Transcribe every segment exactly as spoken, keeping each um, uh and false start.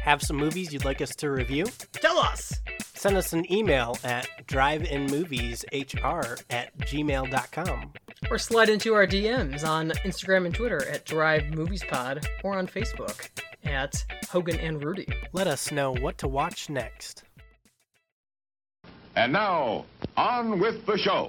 Have some movies you'd like us to review? Tell us! Send us an email at driveinmovieshr at gmail dot com. Or slide into our D Ms on Instagram and Twitter at Drive Movies Pod, or on Facebook at Hogan and Rudy. Let us know what to watch next. And now, on with the show.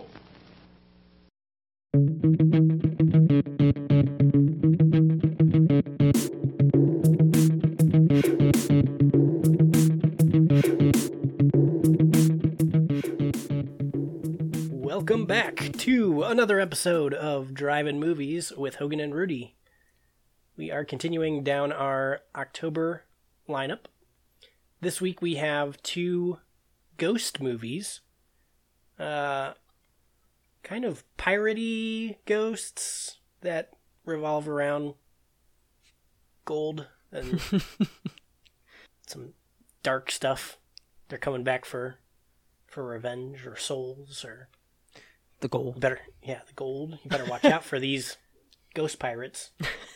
Welcome back to another episode of Drive-In Movies with Hogan and Rudy. We are continuing down our October lineup. This week we have two ghost movies. Uh, kind of piratey ghosts that revolve around gold and some dark stuff. They're coming back for for revenge or souls or the gold. Better, yeah, the gold. You better watch out for these ghost pirates.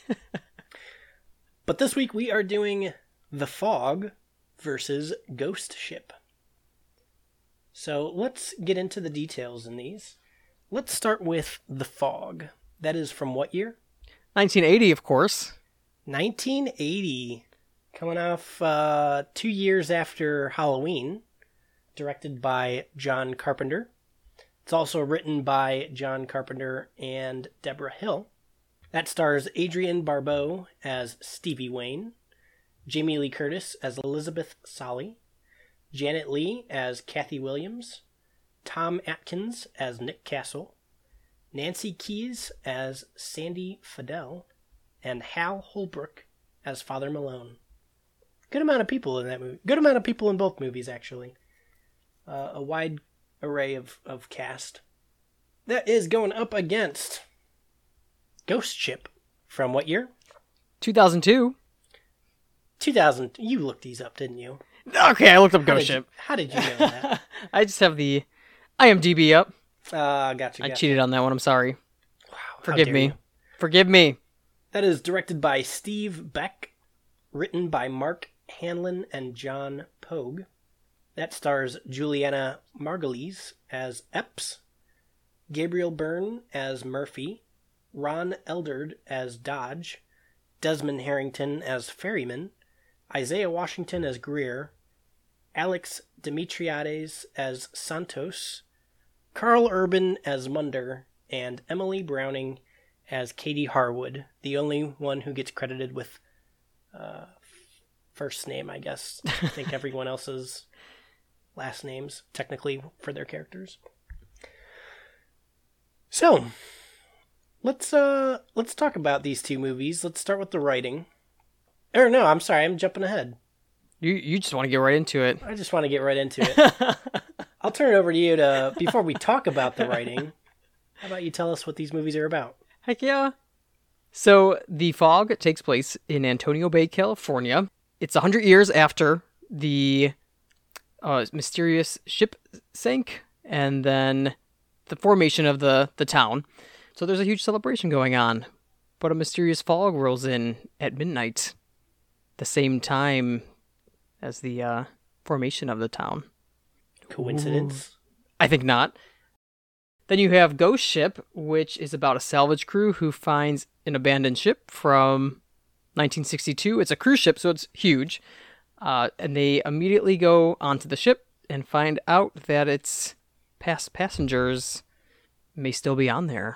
But this week we are doing The Fog versus Ghost Ship. So let's get into the details in these. Let's start with The Fog. That is from what year? nineteen eighty, of course. nineteen eighty. Coming off uh, two years after Halloween. Directed by John Carpenter. It's also written by John Carpenter and Deborah Hill. That stars Adrienne Barbeau as Stevie Wayne, Jamie Lee Curtis as Elizabeth Solly, Janet Leigh as Kathy Williams, Tom Atkins as Nick Castle, Nancy Kyes as Sandy Fidel, and Hal Holbrook as Father Malone. Good amount of people in that movie. Good amount of people in both movies, actually. Uh, a wide array of, of cast. That is going up against Ghost Ship from what year? two thousand two. two thousand. You looked these up, didn't you? Okay, I looked up How Ghost did Ship. You, how did you know that? I just have the I M D B up. Uh, gotcha, I gotcha. cheated on that one. I'm sorry. Wow, how Forgive dare me. you. Forgive me. That is directed by Steve Beck, written by Mark Hanlon and John Pogue. That stars Juliana Margulies as Epps, Gabriel Byrne as Murphy, Ron Eldard as Dodge, Desmond Harrington as Ferryman, Isaiah Washington as Greer, Alex Dimitriades as Santos, Carl Urban as Munder, and Emily Browning as Katie Harwood, the only one who gets credited with uh, first name, I guess. I think everyone else's last names, technically, for their characters. So, let's uh, let's talk about these two movies. Let's start with the writing. Or no, I'm sorry, I'm jumping ahead. You you just want to get right into it. I just want to get right into it. I'll turn it over to you to, before we talk about the writing, how about you tell us what these movies are about? Heck yeah. So, The Fog takes place in Antonio Bay, California. It's one hundred years after the uh, mysterious ship sank, and then the formation of the, the town. So there's a huge celebration going on, but a mysterious fog rolls in at midnight, the same time as the uh, formation of the town. Coincidence? I think not. Then you have Ghost Ship, which is about a salvage crew who finds an abandoned ship from nineteen sixty-two. It's a cruise ship, so it's huge. Uh, and they immediately go onto the ship and find out that its past passengers may still be on there.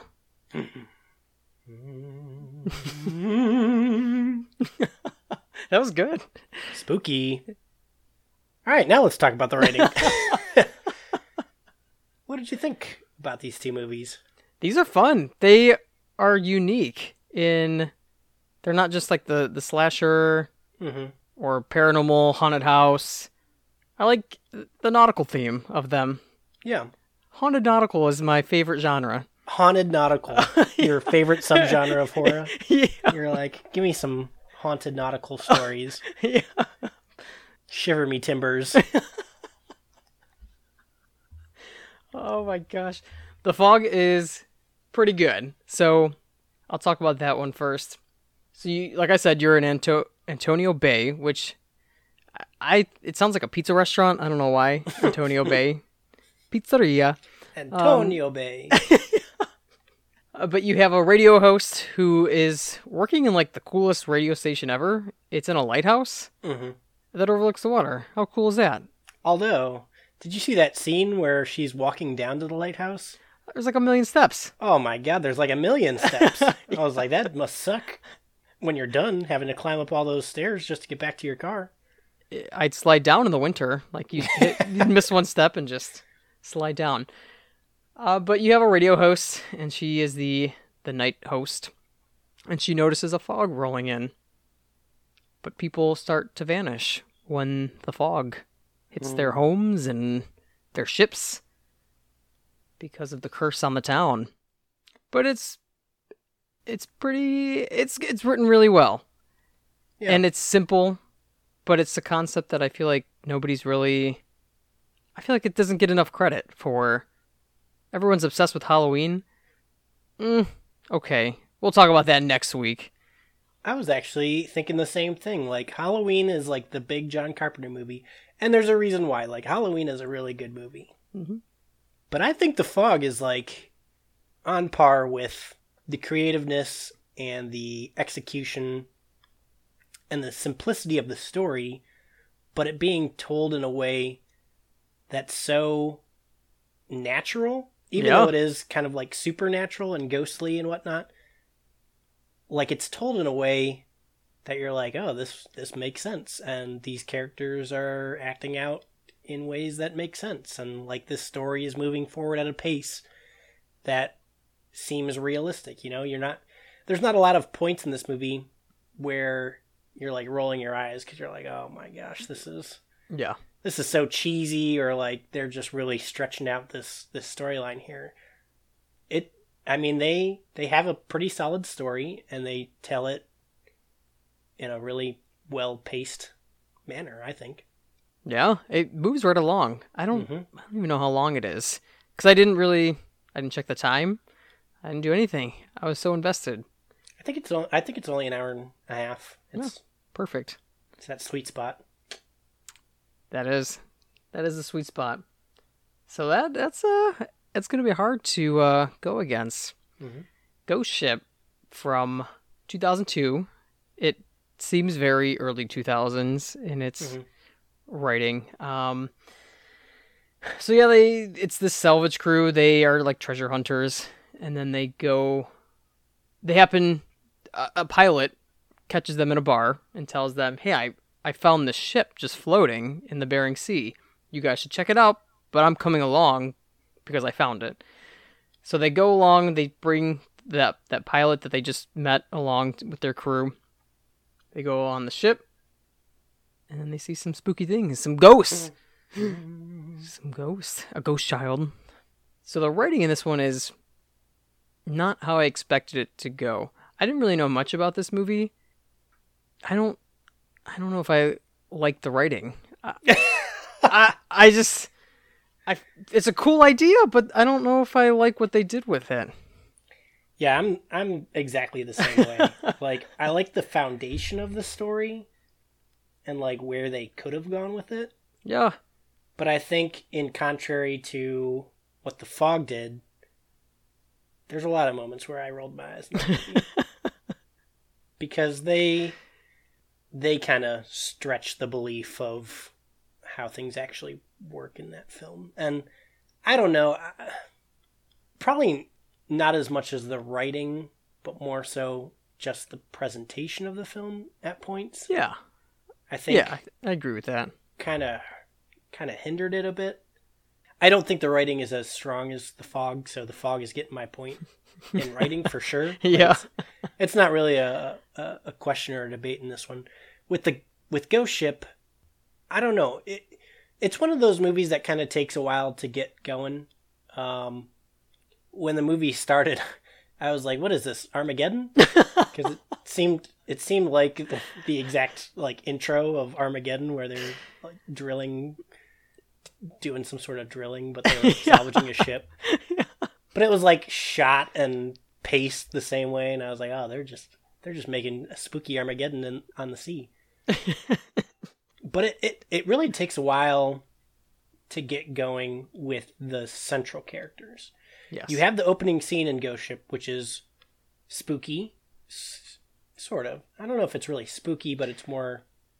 That was good. Spooky. All right, now let's talk about the writing. What did you think about these two movies? These are fun. They are unique in... They're not just like the, the slasher Mm-hmm. or paranormal haunted house. I like the nautical theme of them. Yeah. Haunted nautical is my favorite genre. Haunted nautical. Your favorite subgenre of horror? Yeah. You're like, give me some haunted nautical stories. Yeah. Shiver me timbers. Oh my gosh. The Fog is pretty good. So I'll talk about that one first. So you, like I said, you're in Anto- Antonio Bay, which I it sounds like a pizza restaurant. I don't know why. Antonio Bay. Pizzeria. Antonio um, Bay. uh, but you have a radio host who is working in like the coolest radio station ever. It's in a lighthouse mm-hmm. that overlooks the water. How cool is that? Although, did you see that scene where she's walking down to the lighthouse? There's like a million steps. Oh my god, there's like a million steps. I was like, that must suck when you're done having to climb up all those stairs just to get back to your car. I'd slide down in the winter. Like, you'd, hit, you'd miss one step and just slide down. Uh, but you have a radio host, and she is the, the night host. And she notices a fog rolling in. But people start to vanish when the fog hits mm. their homes and their ships. Because of the curse on the town. But it's it's pretty it's it's written really well. Yeah. And it's simple, but it's a concept that I feel like nobody's really I feel like it doesn't get enough credit for. Everyone's obsessed with Halloween. Mm, okay. We'll talk about that next week. I was actually thinking the same thing. Like, Halloween is like the big John Carpenter movie, and there's a reason why. Like, Halloween is a really good movie. Mm-hmm. But I think The Fog is, like, on par with the creativeness and the execution and the simplicity of the story, but it being told in a way that's so natural, even yeah. though it is kind of, like, supernatural and ghostly and whatnot. Like, it's told in a way that you're like, oh, this this makes sense, and these characters are acting out in ways that make sense, and like this story is moving forward at a pace that seems realistic. You know, you're not there's not a lot of points in this movie where you're like rolling your eyes because you're like, oh my gosh, this is yeah this is so cheesy, or like they're just really stretching out this this storyline here. It I mean they they have a pretty solid story, and they tell it in a really well paced manner, I think. Yeah, it moves right along. I don't, mm-hmm. I don't even know how long it is. Because I didn't really, I didn't check the time. I didn't do anything. I was so invested. I think it's, I think it's only an hour and a half. It's yeah, perfect. It's that sweet spot. That is, that is a sweet spot. So that, that's, uh, it's going to be hard to, uh, go against. Mm-hmm. Ghost Ship from two thousand two. It seems very early two thousands in its... Mm-hmm. writing. Um, so yeah, they it's this salvage crew. They are like treasure hunters, and then they go. They happen. A, a pilot catches them in a bar and tells them, "Hey, I I found this ship just floating in the Bering Sea. You guys should check it out. But I'm coming along because I found it." So they go along. They bring that that pilot that they just met along with their crew. They go on the ship. And then they see some spooky things, some ghosts. some ghosts. A ghost child. So the writing in this one is not how I expected it to go. I didn't really know much about this movie. I don't I don't know if I like the writing. I, I, I just... I, it's a cool idea, but I don't know if I like what they did with it. Yeah, I'm I'm exactly the same way. Like, I like the foundation of the story and like where they could have gone with it. Yeah. But I think in contrary to what The Fog did, there's a lot of moments where I rolled my eyes in that movie. Because they they kind of stretch the belief of how things actually work in that film. And I don't know, probably not as much as the writing, but more so just the presentation of the film at points. Yeah. I think yeah, I agree with that. Kind of, kind of hindered it a bit. I don't think the writing is as strong as The Fog, so The Fog is getting my point in writing for sure. Yeah, it's, it's not really a, a a question or a debate in this one. With the with Ghost Ship, I don't know. It it's one of those movies that kind of takes a while to get going. Um, when the movie started, I was like, "What is this, Armageddon?" Because it seemed it seemed like the, the exact like intro of Armageddon, where they're like drilling, doing some sort of drilling, but they're like, salvaging a ship. Yeah. But it was like shot and paced the same way, and I was like, "Oh, they're just they're just making a spooky Armageddon in, on the sea." but it, it, it really takes a while to get going with the central characters. Yes. You have the opening scene in Ghost Ship, which is spooky, s- sort of. I don't know if it's really spooky, but it's more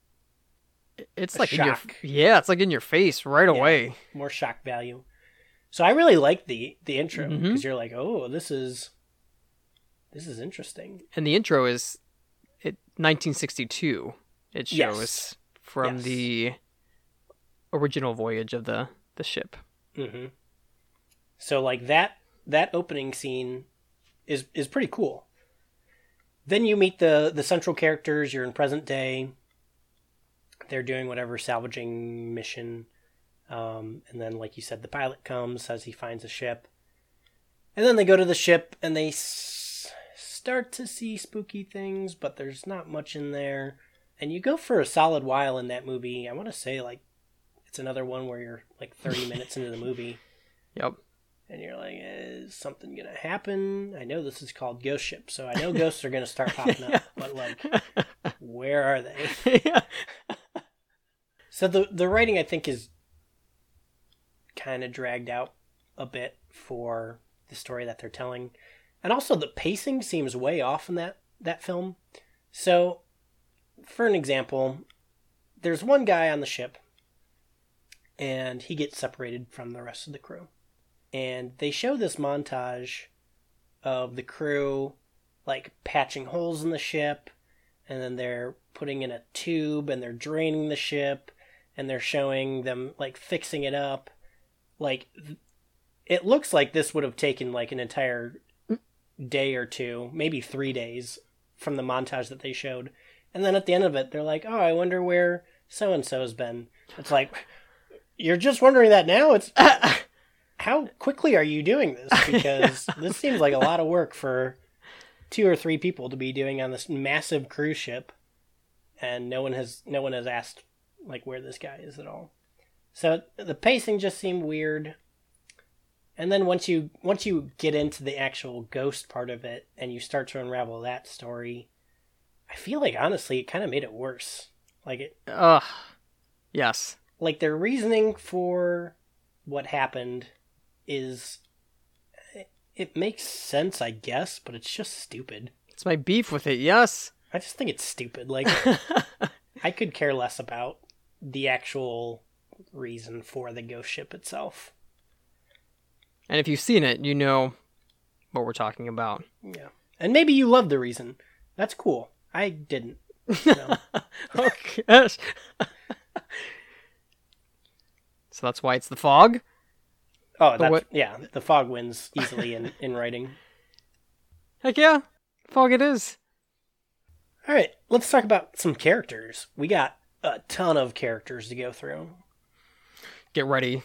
It's a like in your, shock. yeah, it's like in your face right Yeah, away. more shock value. So I really like the the intro because Mhm. you're like, oh, this is this is interesting. And the intro is it nineteen sixty-two. It shows Yes. from Yes. the original voyage of the, the ship. hmm So like that that opening scene is is pretty cool. Then you meet the the central characters. You're in present day. They're doing whatever salvaging mission, um, and then like you said, the pilot comes, says he finds a ship, and then they go to the ship and they s- start to see spooky things, but there's not much in there. And you go for a solid while in that movie. I want to say like it's another one where you're like thirty minutes into the movie. Yep. And you're like, is something going to happen? I know this is called Ghost Ship, so I know ghosts are going to start popping up, but like, where are they? Yeah. So the the writing, I think, is kind of dragged out a bit for the story that they're telling. And also the pacing seems way off in that, that film. So, for an example, there's one guy on the ship, and he gets separated from the rest of the crew. And they show this montage of the crew, like, patching holes in the ship, and then they're putting in a tube, and they're draining the ship, and they're showing them, like, fixing it up. Like, it looks like this would have taken, like, an entire day or two, maybe three days, from the montage that they showed. And then at the end of it, they're like, oh, I wonder where so-and-so's been. It's like, you're just wondering that now? It's... How quickly are you doing this? Because this seems like a lot of work for two or three people to be doing on this massive cruise ship, and no one has no one has asked like where this guy is at all. So the pacing just seemed weird. And then once you once you get into the actual ghost part of it and you start to unravel that story, I feel like honestly it kind of made it worse. Like it Ugh. Yes. like their reasoning for what happened is it, it makes sense, I guess, but it's just stupid. It's my beef with it, yes. I just think it's stupid. Like I could care less about the actual reason for the ghost ship itself. And if you've seen it, you know what we're talking about. Yeah. And maybe you love the reason. That's cool. I didn't. No. Oh, gosh. So that's why it's the fog? Oh, that's, what- yeah. The fog wins easily in, in writing. Heck yeah. Fog it is. All right. Let's talk about some characters. We got a ton of characters to go through. Get ready.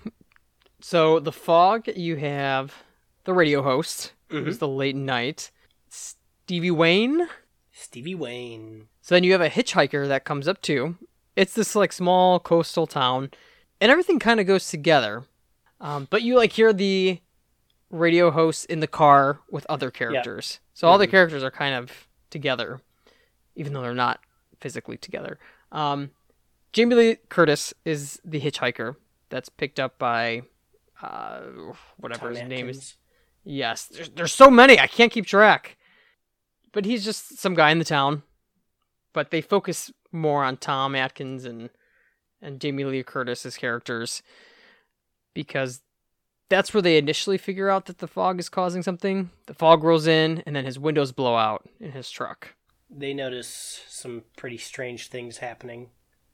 So the fog, you have the radio host, who's the late night, Stevie Wayne. Stevie Wayne. So then you have a hitchhiker that comes up too. It's this like small coastal town, and everything kind of goes together. Um, but you like hear the radio host in the car with other characters. So all the characters are kind of together, even though they're not physically together. Um, Jamie Lee Curtis is the hitchhiker that's picked up by uh, whatever Tom his name is. Atkins. Yes, there's, there's so many, I can't keep track. But he's just some guy in the town. But they focus more on Tom Atkins and, and Jamie Lee Curtis's characters, because that's where they initially figure out that the fog is causing something. The fog rolls in, and then his windows blow out in his truck. They notice some pretty strange things happening.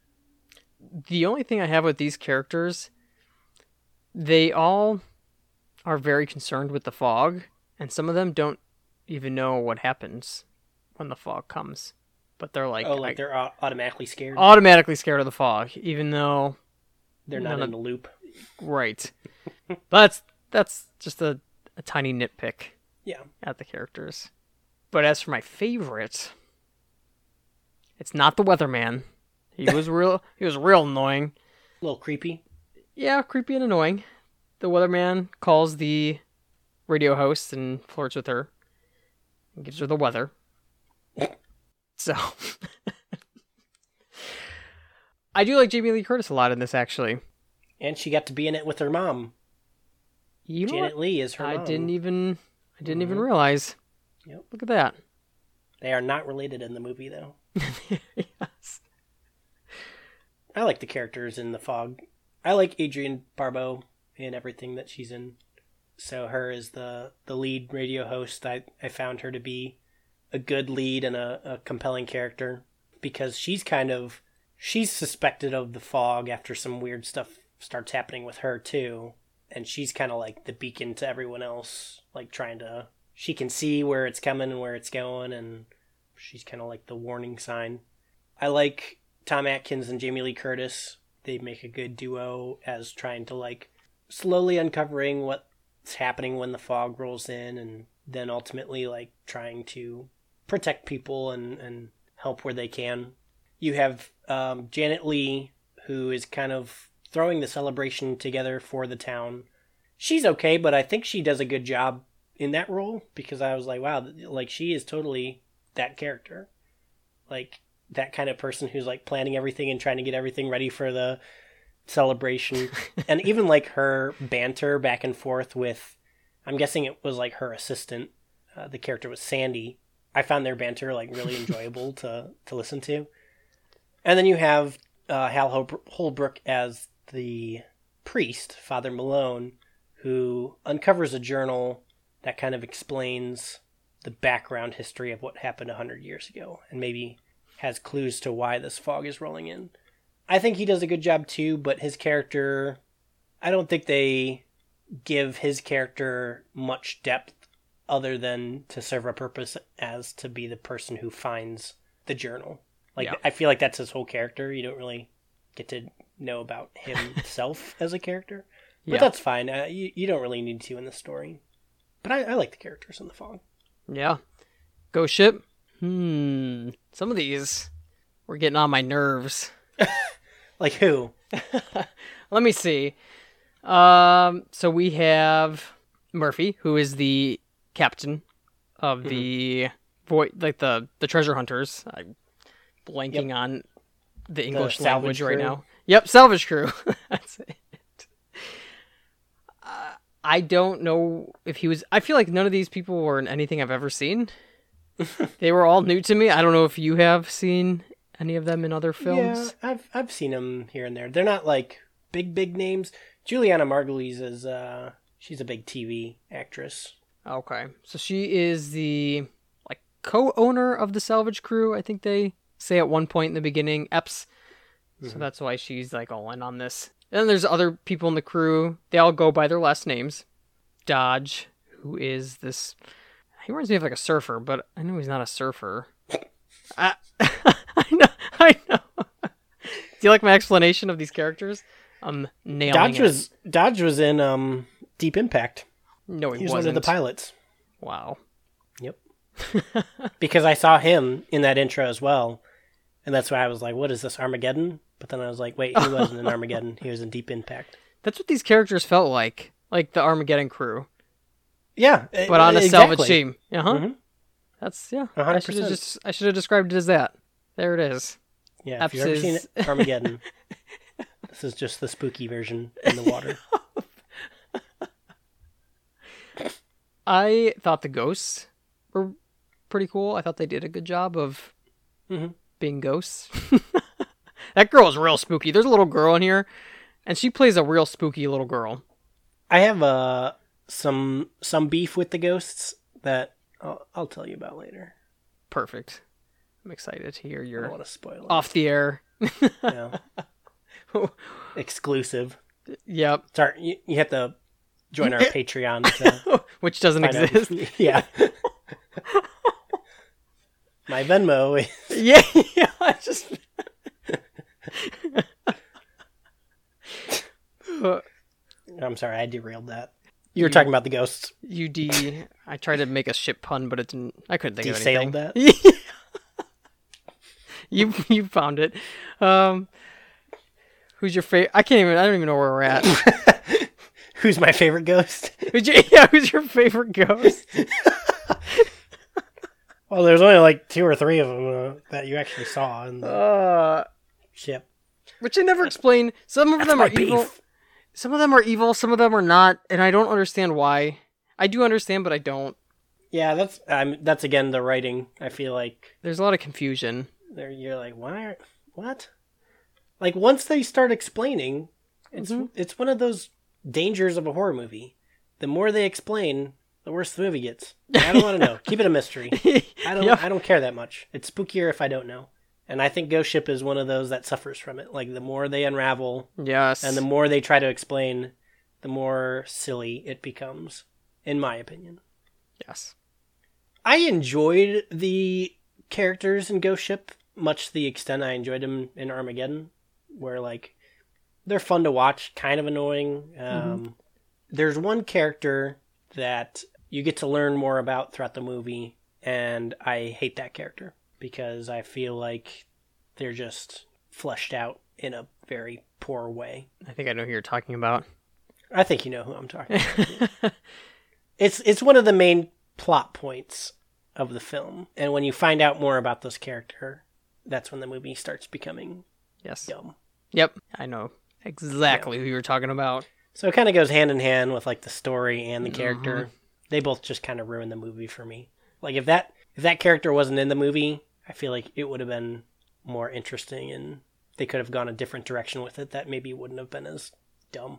The only thing I have with these characters, they all are very concerned with the fog, and some of them don't even know what happens when the fog comes. But they're like, Oh, like I- they're au- automatically scared? automatically scared of the fog, even though, They're not none in of- the loop. right. But that's, that's just a, a tiny nitpick Yeah. at the characters. But as for my favorite, it's not the weatherman. He was real, he was real annoying. A little creepy. Yeah, creepy and annoying. The weatherman calls the radio host and flirts with her and gives her the weather. So, I do like Jamie Lee Curtis a lot in this, actually. And she got to be in it with her mom. You know Janet what? Leigh is her I mom. didn't even, I didn't Mm-hmm. even realize. Yep. Look at that. They are not related in the movie, though. Yes. I like the characters in The Fog. I like Adrienne Barbeau in everything that she's in. So her as the, the lead radio host, I, I found her to be a good lead and a, a compelling character. Because she's kind of... She's suspected of the fog after some weird stuff starts happening with her, too. And she's kind of like the beacon to everyone else. Like, trying to... She can see where it's coming and where it's going, and she's kind of like the warning sign. I like Tom Atkins and Jamie Lee Curtis. They make a good duo as trying to, like, slowly uncovering what's happening when the fog rolls in, and then ultimately, like, trying to protect people and, and help where they can. You have um, Janet Leigh, who is kind of throwing the celebration together for the town. She's okay, but I think she does a good job in that role, because I was like, wow, like, she is totally that character. Like, that kind of person who's, like, planning everything and trying to get everything ready for the celebration. And even, like, her banter back and forth with, I'm guessing it was, like, her assistant. Uh, the character was Sandy. I found their banter, like, really enjoyable to, to listen to. And then you have uh, Hal Hol- Holbrook as the priest, Father Malone, who uncovers a journal that kind of explains the background history of what happened one hundred years ago, and maybe has clues to why this fog is rolling in. I think he does a good job too, but his character, I don't think they give his character much depth other than to serve a purpose as to be the person who finds the journal. Like, Yeah. I feel like that's his whole character. You don't really get to know about himself as a character. But Yeah. that's fine. Uh, you, you don't really need to in the story. But I, I like the characters in The Fog. Yeah. Ghost Ship? Hmm. Some of these were getting on my nerves. Like who? Let me see. Um, so we have Murphy, who is the captain of the void, like the the treasure hunters. I'm blanking Yep. on the English salvage language right crew. now. Yep, salvage crew. That's it. Uh, I don't know if he was. I feel like none of these people were in anything I've ever seen. They were all new to me. I don't know if you have seen any of them in other films. Yeah, I've I've seen them here and there. They're not like big big names. Juliana Margulies is uh she's a big T V actress. Okay, so she is the like co-owner of the salvage crew. I think they say at one point in the beginning, Epps. So that's why she's like all in on this. And then there's other people in the crew. They all go by their last names. Dodge, who is this? He reminds me of like a surfer, but I know he's not a surfer. I, I know. I know. Do you like my explanation of these characters? I'm nailing Dodge it. was Dodge was in um Deep Impact. No, he, He was wasn't. one of the pilots. Wow. Yep. Because I saw him in that intro as well. And that's why I was like, what is this, Armageddon? But then I was like, wait, he wasn't in Armageddon. He was in Deep Impact. That's what these characters felt like. Like the Armageddon crew. Yeah. But on a exactly. salvage team. Uh-huh. Mhm. That's, yeah. A I hundred should have percent. just, I should have described it as that. There it is. Yeah, if you've ever seen Epps it, Armageddon. This is just the spooky version in the water. I thought the ghosts were pretty cool. I thought they did a good job of Mhm. being ghosts. That girl is real spooky. There's a little girl in here, and she plays a real spooky little girl. I have uh, some some beef with the ghosts that I'll, I'll tell you about later. Perfect. I'm excited to hear I don't your want to spoil it. off the air. Yeah. Exclusive. Yep. Sorry, you, you have to join our Patreon to Which doesn't find out. exist. Yeah. My Venmo is... Yeah, yeah. I just. I'm sorry, I derailed that. You were talking about the ghosts. U D. I tried to make a ship pun, but it didn't. I couldn't think of Desailed anything. that? you you found it. Um, who's your favorite? I can't even. I don't even know where we're at. Who's my favorite ghost? Who's your, yeah, who's your favorite ghost? Well, there's only like two or three of them uh, that you actually saw in the Uh, ship. which they never explain. Some of That's them my are evil. beef. Some of them are evil. Some of them are not, and I don't understand why. I do understand, but I don't. Yeah, that's um, that's again the writing. I feel like There's a lot of confusion. there you're like, why? Are, what? Like once they start explaining, it's Mm-hmm. it's one of those dangers of a horror movie. The more they explain, the worse the movie gets. I don't want to know. Keep it a mystery. I don't. Yep. I don't care that much. It's spookier if I don't know. And I think Ghost Ship is one of those that suffers from it. Like the more they unravel, Yes. and the more they try to explain, the more silly it becomes, in my opinion. Yes. I enjoyed the characters in Ghost Ship, much to the extent I enjoyed them in Armageddon, where, like, they're fun to watch, kind of annoying. Um, Mm-hmm. There's one character that you get to learn more about throughout the movie, and I hate that character, because I feel like they're just fleshed out in a very poor way. I think I know who you're talking about. I think you know who I'm talking about. It's it's one of the main plot points of the film. And when you find out more about this character, that's when the movie starts becoming Yes. dumb. Yep. I know exactly who you're talking about. So it kind of goes hand in hand with like the story and the character. They both just kind of ruin the movie for me. Like if that if that character wasn't in the movie, I feel like it would have been more interesting and they could have gone a different direction with it that maybe wouldn't have been as dumb.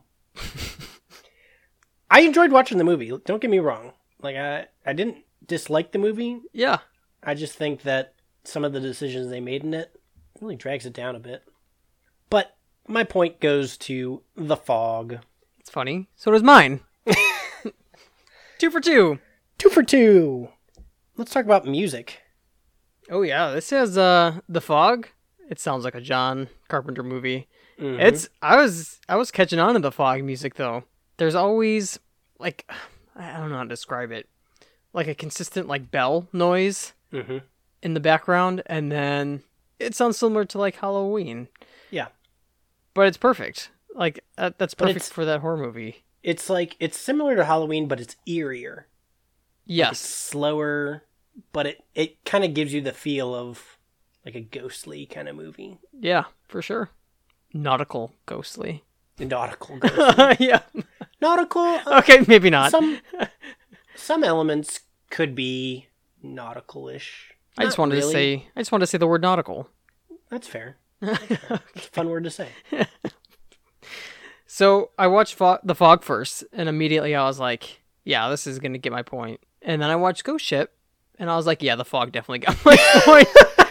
I enjoyed watching the movie. Don't get me wrong. Like I, I didn't dislike the movie. Yeah. I just think that some of the decisions they made in it really drags it down a bit. But my point goes to The Fog. It's funny. So does mine. Two for two. Two for two. Let's talk about music. Oh yeah, this has uh The Fog. It sounds like a John Carpenter movie. Mhm. It's I was I was catching on to the Fog music though. There's always like I don't know how to describe it. Like a consistent like bell noise Mm-hmm. in the background, and then it sounds similar to like Halloween. Yeah. But it's perfect. Like uh, that's But perfect it's- for that horror movie. It's like, it's similar to Halloween, but it's eerier. It's Yes. slower, but it, it kind of gives you the feel of like a ghostly kind of movie. Yeah, for sure. Nautical ghostly. Nautical ghostly. Yeah. Nautical, uh, Okay, maybe not. some some elements could be nautical-ish. I just Not wanted to really. say I just wanted to say the word nautical. That's fair. That's fair. It's a fun word to say. So I watched Fo- The Fog first, and immediately I was like, yeah, this is going to get my point. And then I watched Ghost Ship, and I was like, yeah, The Fog definitely got my point.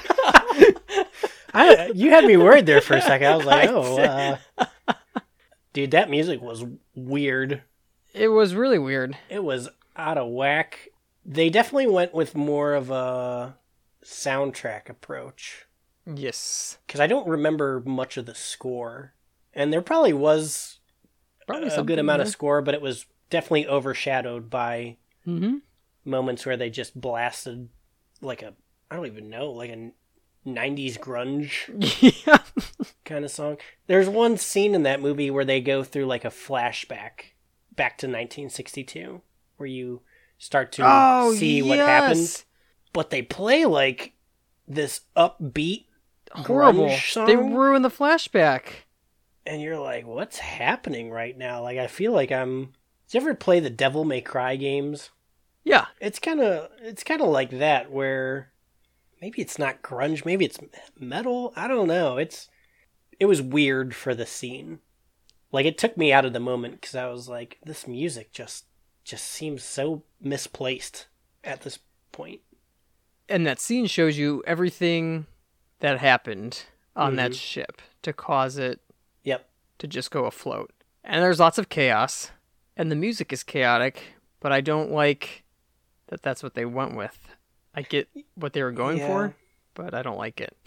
I, you had me worried there for a second. I was like, I oh, uh... dude, that music was weird. It was really weird. It was out of whack. They definitely went with more of a soundtrack approach. Yes. Because I don't remember much of the score. And there probably was Probably a something good amount of there. score, but it was definitely overshadowed by Mm-hmm. moments where they just blasted like a, I don't even know, like a nineties grunge Yeah. kind of song. There's one scene in that movie where they go through like a flashback back to nineteen sixty-two where you start to Oh, see what yes. happened. But they play like this upbeat Horrible. grunge song. They ruined the flashback. And you're like, what's happening right now? Like, I feel like I'm... Did you ever play the Devil May Cry games? Yeah. It's kind of it's kind of like that, where maybe it's not grunge, maybe it's metal. I don't know. It's it was weird for the scene. Like it took me out of the moment because I was like, this music just just seems so misplaced at this point. And that scene shows you everything that happened on that Mhm. ship to cause it Yep. to just go afloat. And there's lots of chaos, and the music is chaotic, but I don't like that that's what they went with. I get what they were going Yeah. for, but I don't like it.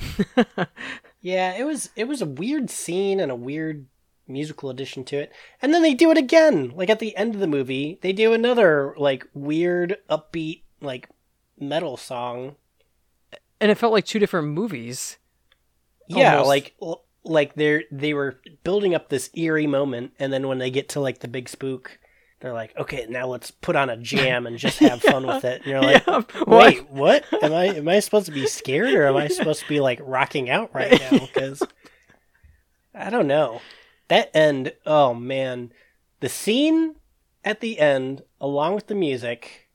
Yeah, it was it was a weird scene and a weird musical addition to it. And then they do it again. Like at the end of the movie, they do another like weird upbeat like metal song. And it felt like two different movies. Yeah, Almost. like like they they were building up this eerie moment, and then when they get to like the big spook, they're like, okay, now let's put on a jam and just have fun with it. And you're like, Yeah, wait, what? Am I am I supposed to be scared, or am I supposed to be like rocking out right now? Because I don't know. That end, oh man. The scene at the end, along with the music,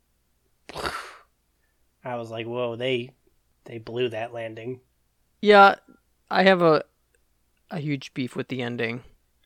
I was like, whoa, they they blew that landing. Yeah, I have a a huge beef with the ending.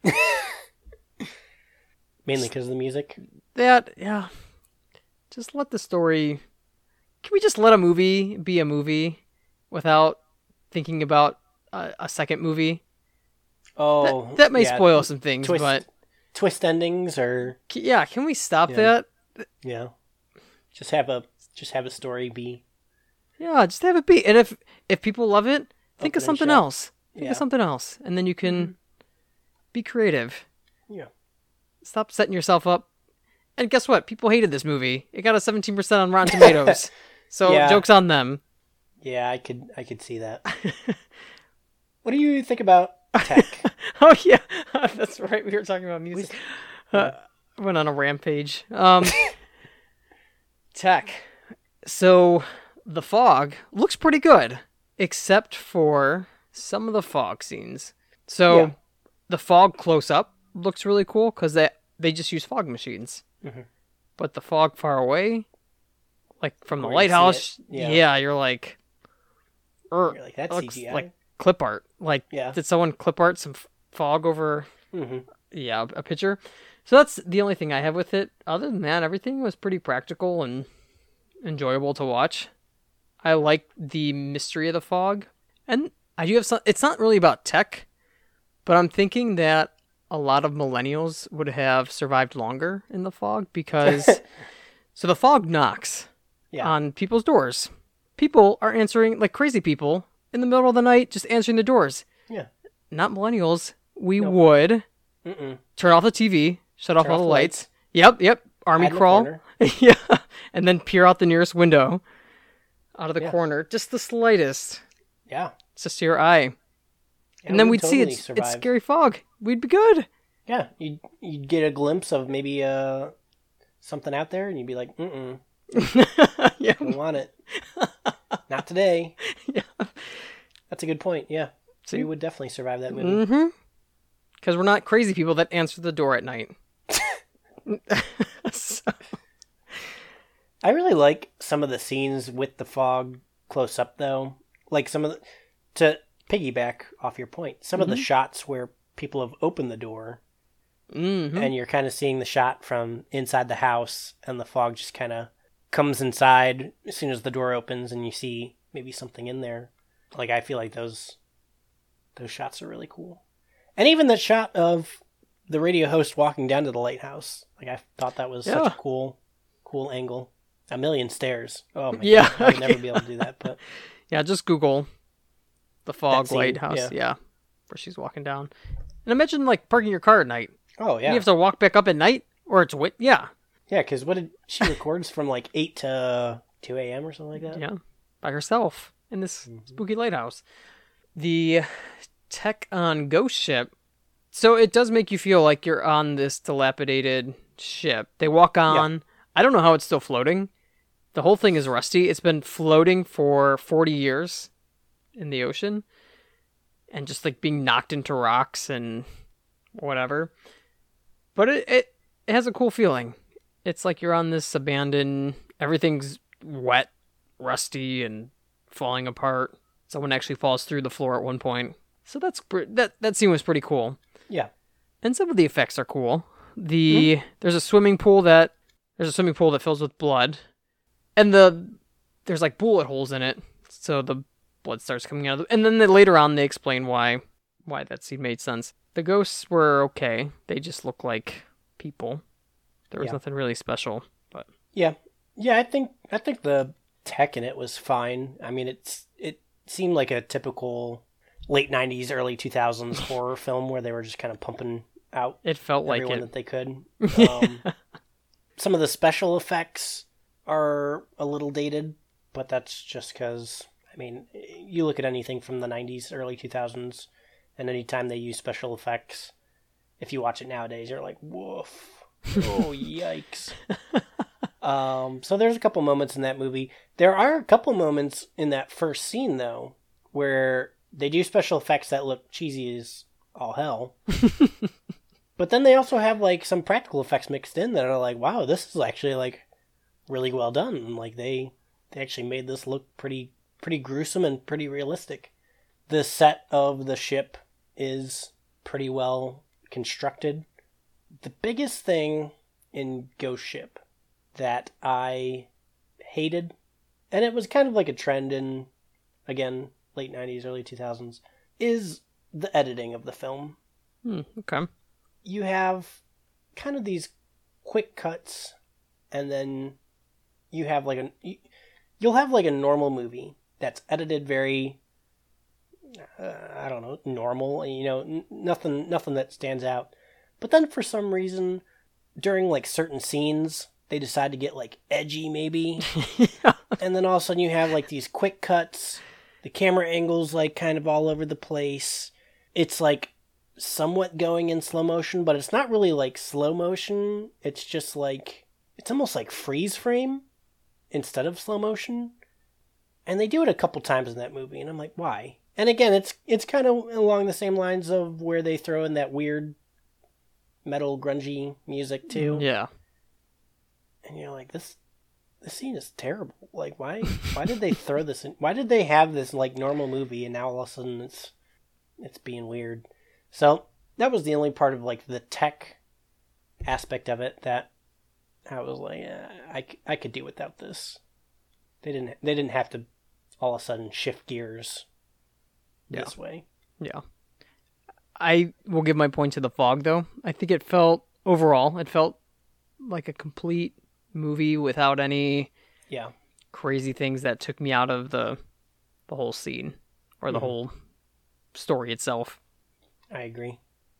Mainly because of the music? That, yeah. Just let the story... Can we just let a movie be a movie without thinking about a, a second movie? Oh, That, that may yeah. spoil some things, Twist, but... twist endings or... Yeah, can we stop Yeah. that? Yeah. Just have a just have a story be... Yeah, just have it be. And if if people love it, think Open of and something shut. else. Think Yeah. of something else. And then you can be creative. Yeah. Stop setting yourself up. And guess what? People hated this movie. It got a seventeen percent on Rotten Tomatoes. So Yeah. joke's on them. Yeah, I could I could see that. What do you think about tech? Oh yeah, that's right. We were talking about music. Uh, went on a rampage. Um, tech. So the fog looks pretty good, except for some of the fog scenes. So Yeah. the fog close up looks really cool because they they just use fog machines. Mhm. But the fog far away, like from the Where you see lighthouse, it, yeah. yeah. you're like, er, You're like, that's looks C G I. like clip art. Like, Yeah. did someone clip art some f- fog over? hmm Yeah, a picture. So that's the only thing I have with it. Other than that, everything was pretty practical and enjoyable to watch. I like the mystery of the fog. And I do have some, it's not really about tech, but I'm thinking that a lot of millennials would have survived longer in the fog because, so the fog knocks Yeah. on people's doors. People are answering, like crazy people, in the middle of the night, just answering the doors. Yeah. Not millennials. We Nope. would Mm-mm. turn off the T V, shut off Turn all off the the lights. Yep, yep. Army Hide in the crawl. corner. Yeah. And then peer out the nearest window. Out of the Yeah. corner. Just the slightest. Yeah. It's just to your eye. Yeah, and then we we'd would see totally it's, survive. it's scary fog. We'd be good. Yeah, you'd, you'd get a glimpse of maybe uh, something out there, and you'd be like, mm-mm, Yeah. don't want it. Not today. Yeah. That's a good point, yeah. See? We would definitely survive that movie. Mm-hmm. Because we're not crazy people that answer the door at night. So- I really like some of the scenes with the fog close up, though. Like some of the... To piggyback off your point, some of the shots where people have opened the door, Mhm. and you're kind of seeing the shot from inside the house, and the fog just kind of comes inside as soon as the door opens, and you see maybe something in there. Like, I feel like those those shots are really cool. And even the shot of the radio host walking down to the lighthouse. Like, I thought that was Yeah. such a cool, cool angle. A million stairs. Oh my Yeah. god, I would never be able to do that. But Yeah, just Google the fog scene, lighthouse. yeah. Yeah. Where she's walking down. And imagine, like, parking your car at night. oh yeah, You have to walk back up at night? Or it's wit. Yeah. yeah. Because what did she records from like eight to two a m or something like that? Yeah, by herself in this Mm-hmm. spooky lighthouse. The tech on Ghost Ship. So it does make you feel like you're on this dilapidated ship. They walk on. I don't know how it's still floating. The whole thing is rusty. It's been floating for forty years in the ocean and just like being knocked into rocks and whatever. But it, it, it has a cool feeling. It's like you're on this abandoned, everything's wet, rusty, and falling apart. Someone actually falls through the floor at one point. So that's pre- that that scene was pretty cool. Yeah. And some of the effects are cool. The there's a swimming pool that there's a swimming pool that fills with blood. And the there's like bullet holes in it. So the blood starts coming out of the, and then they, later on they explain why why that scene made sense. The ghosts were okay. They just look like people. There was Yeah. nothing really special, but Yeah, yeah. I think I think the tech in it was fine. I mean, it's it seemed like a typical late nineties, early two thousands horror film where they were just kind of pumping out it felt like everyone it. that they could. Um, some of the special effects are a little dated, but that's just because I mean, you look at anything from the nineties, early two thousands, and anytime they use special effects, if you watch it nowadays, you're like, woof. Oh, yikes. Um, so there's a couple moments in that movie. There are a couple moments in that first scene, though, where they do special effects that look cheesy as all hell. But then they also have like some practical effects mixed in that are like, wow, this is actually like really well done. And like they they actually made this look pretty pretty gruesome and pretty realistic. The set of the ship is pretty well constructed. The biggest thing in Ghost Ship that I hated, and it was kind of like a trend in, again, late nineties, early two thousands, is the editing of the film. Hmm, okay. You have kind of these quick cuts, and then you have like a you'll have like a normal movie that's edited very uh, I don't know, normal, you know, n- nothing nothing that stands out. But then for some reason during like certain scenes they decide to get like edgy maybe. Yeah. And then all of a sudden you have like these quick cuts, the camera angles like kind of all over the place. It's like somewhat going in slow motion, but it's not really like slow motion. It's just like, it's almost like freeze frame instead of slow motion. And they do it a couple times in that movie, and I'm like, why? And again, it's it's kind of along the same lines of where they throw in that weird metal grungy music too. Yeah. And you're like, this this scene is terrible. Like, why why did they throw this in? Why did they have this like normal movie, and now all of a sudden it's it's being weird? So that was the only part of like the tech aspect of it that I was like, eh, I, I could do without this. They didn't they didn't have to all of a sudden shift gears Yeah. this way. Yeah. I will give my point to The Fog, though. I think it felt, overall, it felt like a complete movie without any Yeah. crazy things that took me out of the the whole scene or the Mhm. whole story itself. I agree.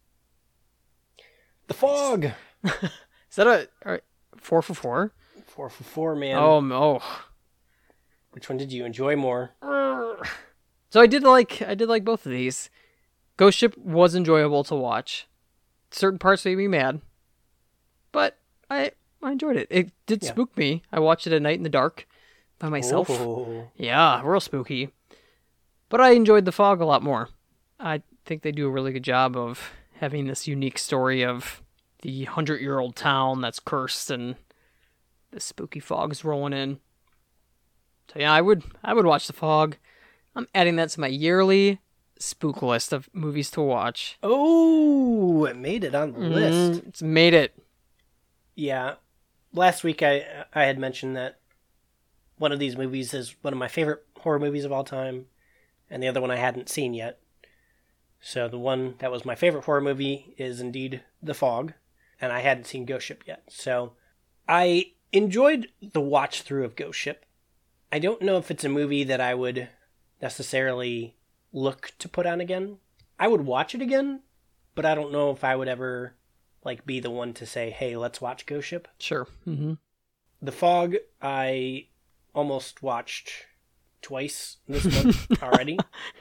The Fog! Is that a, a four for four? Four for four, man. Oh, no. Which one did you enjoy more? So I did like I did like both of these. Ghost Ship was enjoyable to watch. Certain parts made me mad, but I I enjoyed it. It did Yeah. spook me. I watched it at night in the dark by myself. Oh. Yeah, real spooky. But I enjoyed The Fog a lot more. I think they do a really good job of having this unique story of the hundred-year-old town that's cursed and the spooky fog's rolling in. So yeah, I would I would watch The Fog. I'm adding that to my yearly spook list of movies to watch. Oh, it made it on the list. Mm, it's made it. Yeah. Last week I I had mentioned that one of these movies is one of my favorite horror movies of all time, and the other one I hadn't seen yet. So the one that was my favorite horror movie is indeed The Fog, and I hadn't seen Ghost Ship yet. So I enjoyed the watch through of Ghost Ship. I don't know if it's a movie that I would necessarily look to put on again. I would watch it again, but I don't know if I would ever like be the one to say, "Hey, let's watch Ghost Ship." Sure. Mm-hmm. The Fog I almost watched twice this month already.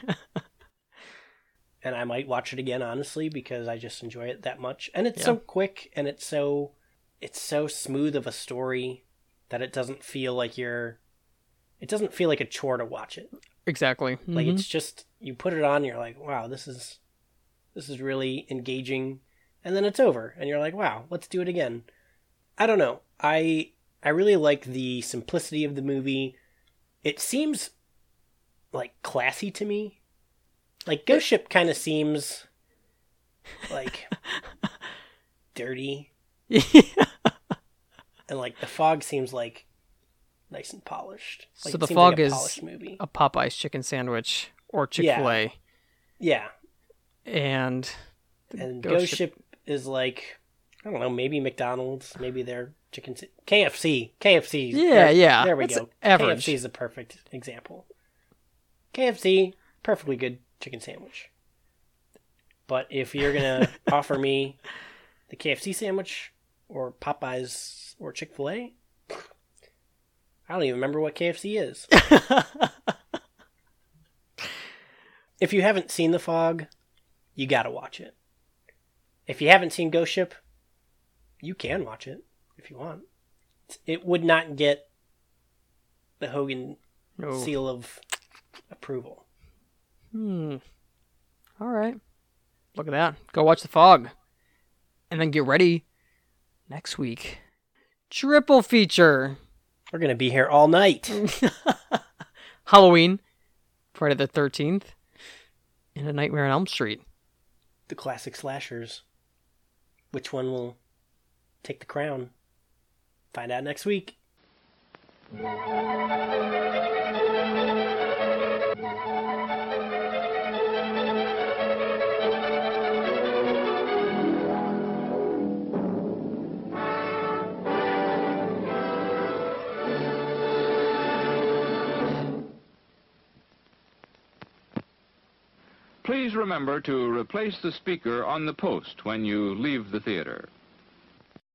And I might watch it again, honestly, because I just enjoy it that much. And it's Yeah. so quick, and it's so it's so smooth of a story that it doesn't feel like you're it doesn't feel like a chore to watch it. Exactly. Like Mhm. it's just you put it on, and you're like, wow, this is this is really engaging, and then it's over, and you're like, wow, let's do it again. I don't know. I I really like the simplicity of the movie. It seems like classy to me. Like Ghost Ship kind of seems like dirty, Yeah. and like The Fog seems like nice and polished. Like, So it The seems Fog like a is polished movie. a Popeye's chicken sandwich or Chick-fil-A. Yeah, And the and Ghost Ghost Ship- Ship is like, I don't know, maybe McDonald's, maybe their chicken sa- K F C. K F C. Yeah, there, yeah, There we that's go. average. K F C is a perfect example. K F C, perfectly good chicken sandwich. But if you're gonna offer me the K F C sandwich or Popeyes or Chick-fil-A, I don't even remember what K F C is. If you haven't seen The Fog, you gotta watch it. If you haven't seen Ghost Ship, you can watch it if you want. It would not get the Hogan Oh. seal of approval. Hmm. All right. Look at that. Go watch The Fog. And then get ready. Next week. Triple feature. We're going to be here all night. Halloween. Friday the thirteenth. And A Nightmare on Elm Street. The classic slashers. Which one will take the crown? Find out next week. Please remember to replace the speaker on the post when you leave the theater.